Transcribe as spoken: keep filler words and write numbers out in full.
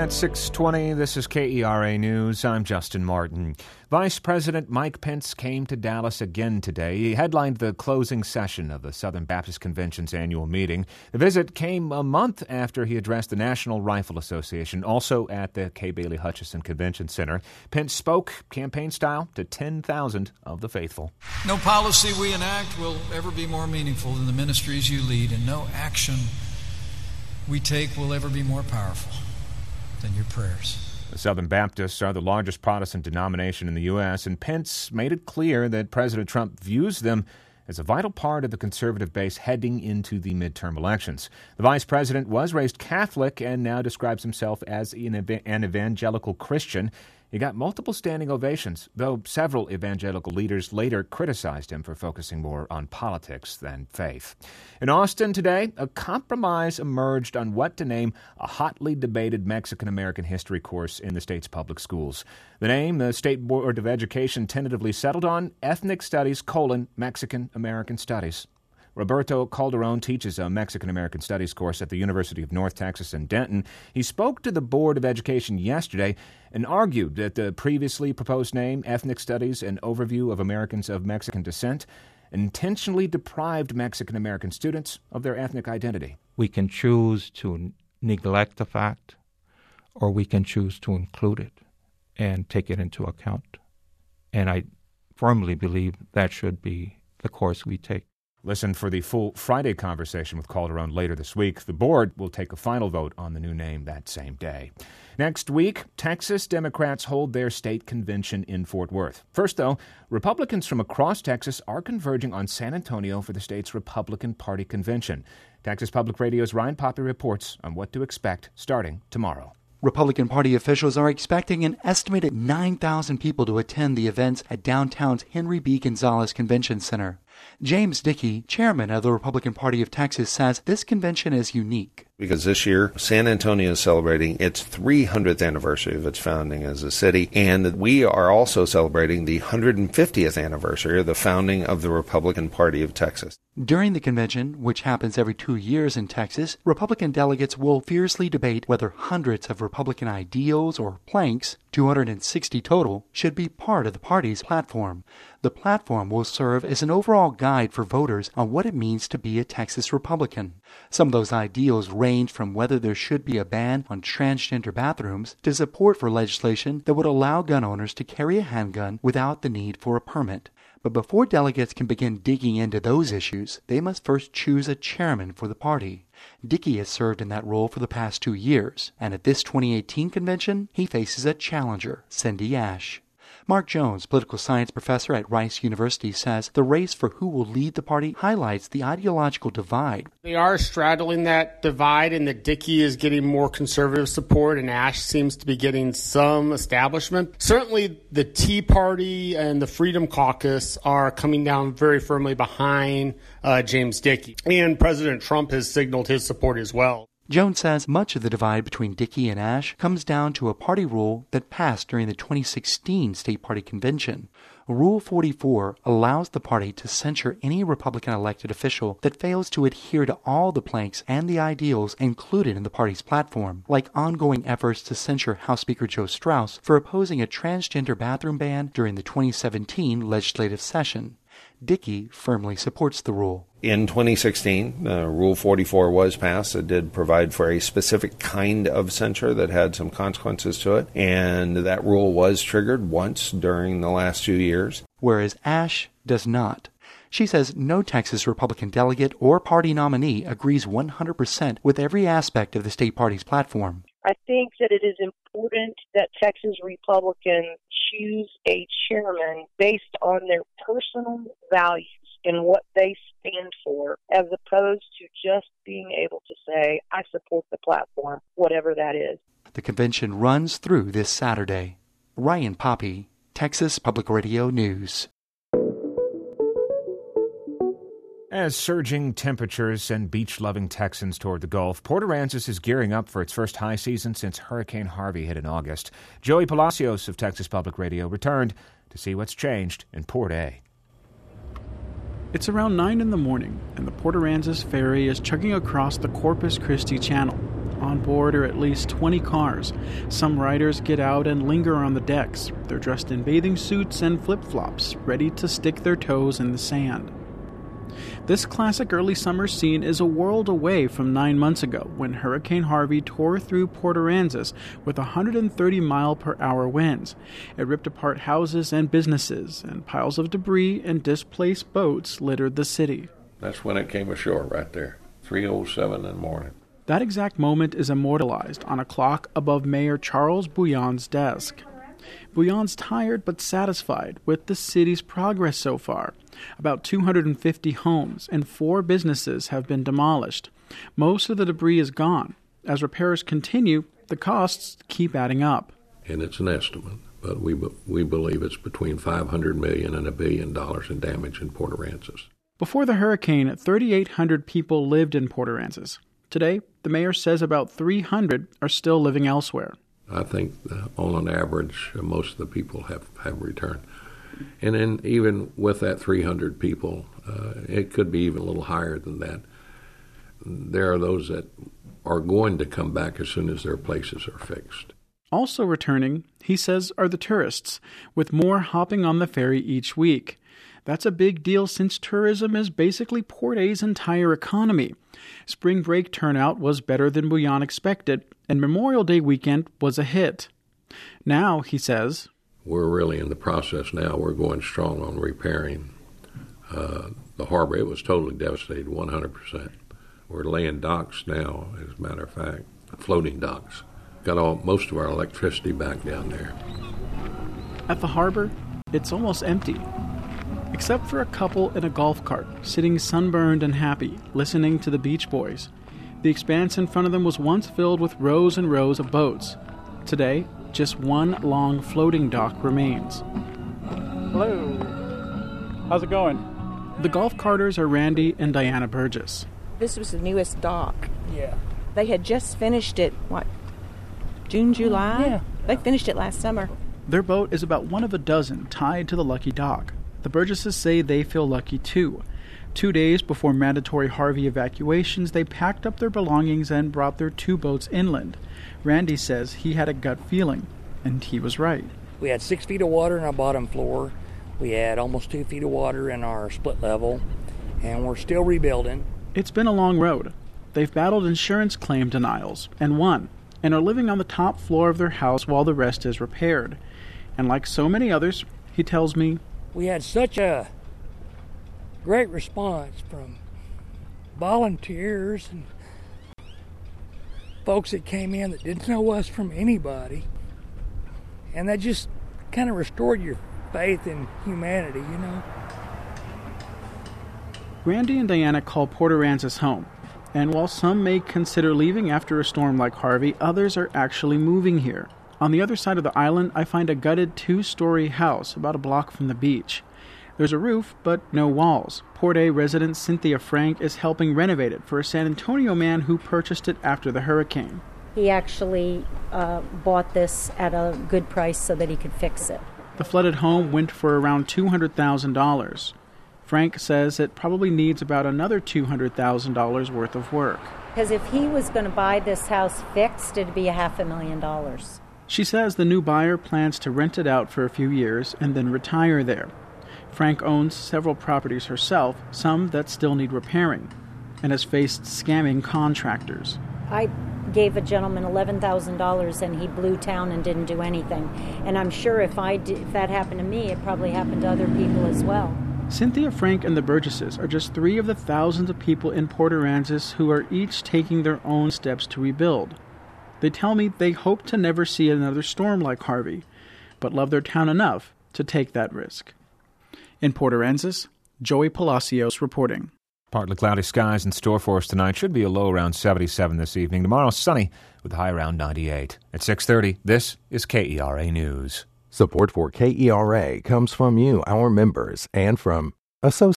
At six twenty, this is K E R A News. I'm Justin Martin. Vice President Mike Pence came to Dallas again today. He headlined the closing session of the Southern Baptist Convention's annual meeting. The visit came a month after he addressed the National Rifle Association, also at the Kay Bailey Hutchison Convention Center. Pence spoke, campaign style, to ten thousand of the faithful. No policy we enact will ever be more meaningful than the ministries you lead, and no action we take will ever be more powerful than your prayers. The Southern Baptists are the largest Protestant denomination in the U S, and Pence made it clear that President Trump views them as a vital part of the conservative base heading into the midterm elections. The vice president was raised Catholic and now describes himself as an evangelical Christian. He got multiple standing ovations, though several evangelical leaders later criticized him for focusing more on politics than faith. In Austin today, a compromise emerged on what to name a hotly debated Mexican-American history course in the state's public schools. The name the State Board of Education tentatively settled on, Ethnic Studies, colon, Mexican-American Studies. Roberto Calderon teaches a Mexican-American Studies course at the University of North Texas in Denton. He spoke to the Board of Education yesterday and argued that the previously proposed name, Ethnic Studies, an Overview of Americans of Mexican Descent, intentionally deprived Mexican-American students of their ethnic identity. We can choose to neglect the fact, or we can choose to include it and take it into account. And I firmly believe that should be the course we take. Listen for the full Friday conversation with Calderon later this week. The board will take a final vote on the new name that same day. Next week, Texas Democrats hold their state convention in Fort Worth. First, though, Republicans from across Texas are converging on San Antonio for the state's Republican Party convention. Texas Public Radio's Ryan Poppy reports on what to expect starting tomorrow. Republican Party officials are expecting an estimated nine thousand people to attend the events at downtown's Henry B. Gonzalez Convention Center. James Dickey, chairman of the Republican Party of Texas, says this convention is unique. Because this year, San Antonio is celebrating its three hundredth anniversary of its founding as a city, and we are also celebrating the one hundred fiftieth anniversary of the founding of the Republican Party of Texas. During the convention, which happens every two years in Texas, Republican delegates will fiercely debate whether hundreds of Republican ideals or planks, two hundred sixty total, should be part of the party's platform. The platform will serve as an overall guide for voters on what it means to be a Texas Republican. Some of those ideals range from whether there should be a ban on transgender bathrooms to support for legislation that would allow gun owners to carry a handgun without the need for a permit. But before delegates can begin digging into those issues, they must first choose a chairman for the party. Dickey has served in that role for the past two years, and at this twenty eighteen convention, he faces a challenger, Cindy Ashe. Mark Jones, political science professor at Rice University, says the race for who will lead the party highlights the ideological divide. They are straddling that divide, and that Dickey is getting more conservative support and Ashe seems to be getting some establishment. Certainly the Tea Party and the Freedom Caucus are coming down very firmly behind uh, James Dickey. And President Trump has signaled his support as well. Jones says much of the divide between Dickey and Ashe comes down to a party rule that passed during the twenty sixteen State Party Convention. Rule forty-four allows the party to censure any Republican elected official that fails to adhere to all the planks and the ideals included in the party's platform, like ongoing efforts to censure House Speaker Joe Straus for opposing a transgender bathroom ban during the twenty seventeen legislative session. Dickey firmly supports the rule. In twenty sixteen, uh, Rule forty-four was passed. It did provide for a specific kind of censure that had some consequences to it, and that rule was triggered once during the last few years. Whereas Ashe does not. She says no Texas Republican delegate or party nominee agrees one hundred percent with every aspect of the state party's platform. I think that it is important that Texas Republicans choose a chairman based on their personal values and what they stand for, as opposed to just being able to say, I support the platform, whatever that is. The convention runs through this Saturday. Ryan Poppy, Texas Public Radio News. As surging temperatures send beach-loving Texans toward the Gulf, Port Aransas is gearing up for its first high season since Hurricane Harvey hit in August. Joey Palacios of Texas Public Radio returned to see what's changed in Port A. It's around nine in the morning, and the Port Aransas ferry is chugging across the Corpus Christi Channel. On board are at least twenty cars. Some riders get out and linger on the decks. They're dressed in bathing suits and flip-flops, ready to stick their toes in the sand. This classic early summer scene is a world away from nine months ago when Hurricane Harvey tore through Port Aransas with one hundred thirty mile per hour winds. It ripped apart houses and businesses, and piles of debris and displaced boats littered the city. That's when it came ashore right there, three oh seven in the morning. That exact moment is immortalized on a clock above Mayor Charles Bouillon's desk. Bouillon's tired but satisfied with the city's progress so far. About two hundred fifty homes and four businesses have been demolished. Most of the debris is gone. As repairs continue, the costs keep adding up. And it's an estimate, but we we believe it's between five hundred million dollars and a billion dollars in damage in Port Aransas. Before the hurricane, thirty-eight hundred people lived in Port Aransas. Today, the mayor says about three hundred are still living elsewhere. I think uh, on an average, uh, most of the people have, have returned. And then even with that three hundred people, uh, it could be even a little higher than that. There are those that are going to come back as soon as their places are fixed. Also returning, he says, are the tourists, with more hopping on the ferry each week. That's a big deal since tourism is basically Port A's entire economy. Spring break turnout was better than Bouillon expected, and Memorial Day weekend was a hit. Now, he says, we're really in the process now. We're going strong on repairing uh, the harbor. It was totally devastated, one hundred percent. We're laying docks now, as a matter of fact, floating docks. Got all most of our electricity back down there. At the harbor, it's almost empty, except for a couple in a golf cart, sitting sunburned and happy, listening to the Beach Boys. The expanse in front of them was once filled with rows and rows of boats. Today, just one long floating dock remains. Hello. How's it going? The golf carters are Randy and Diana Burgess. This was the newest dock. Yeah. They had just finished it, what, June, July? Yeah. They finished it last summer. Their boat is about one of a dozen tied to the Lucky Dock. The Burgesses say they feel lucky too. Two days before mandatory Harvey evacuations, they packed up their belongings and brought their two boats inland. Randy says he had a gut feeling, and he was right. We had six feet of water in our bottom floor. We had almost two feet of water in our split level, and we're still rebuilding. It's been a long road. They've battled insurance claim denials and won, and are living on the top floor of their house while the rest is repaired. And like so many others, he tells me, we had such a great response from volunteers and folks that came in that didn't know us from anybody. And that just kind of restored your faith in humanity, you know. Randy and Diana call Port Aransas home. And while some may consider leaving after a storm like Harvey, others are actually moving here. On the other side of the island, I find a gutted two-story house about a block from the beach. There's a roof, but no walls. Port A resident Cynthia Frank is helping renovate it for a San Antonio man who purchased it after the hurricane. He actually uh, bought this at a good price so that he could fix it. The flooded home went for around two hundred thousand dollars. Frank says it probably needs about another two hundred thousand dollars worth of work. Because if he was going to buy this house fixed, it'd be a half a million dollars. She says the new buyer plans to rent it out for a few years and then retire there. Frank owns several properties herself, some that still need repairing, and has faced scamming contractors. I gave a gentleman eleven thousand dollars and he blew town and didn't do anything. And I'm sure if, I did, if that happened to me, it probably happened to other people as well. Cynthia Frank and the Burgesses are just three of the thousands of people in Port Aransas who are each taking their own steps to rebuild. They tell me they hope to never see another storm like Harvey, but love their town enough to take that risk. In Port Aransas, Joey Palacios reporting. Partly cloudy skies in store for us tonight. Should be a low around seventy-seven this evening. Tomorrow, sunny with a high around ninety-eight. At six thirty, this is K E R A News. Support for K E R A comes from you, our members, and from Associated